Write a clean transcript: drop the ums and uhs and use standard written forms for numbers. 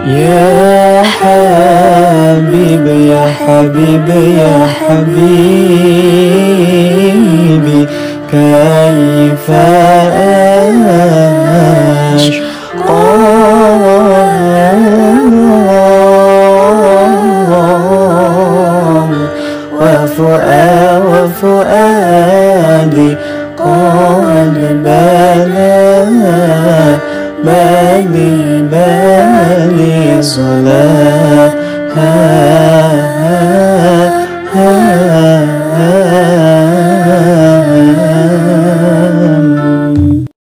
يا حبيب يا حبيب يا حبيبي كيف أشقى وفؤادي قد بلى صلاة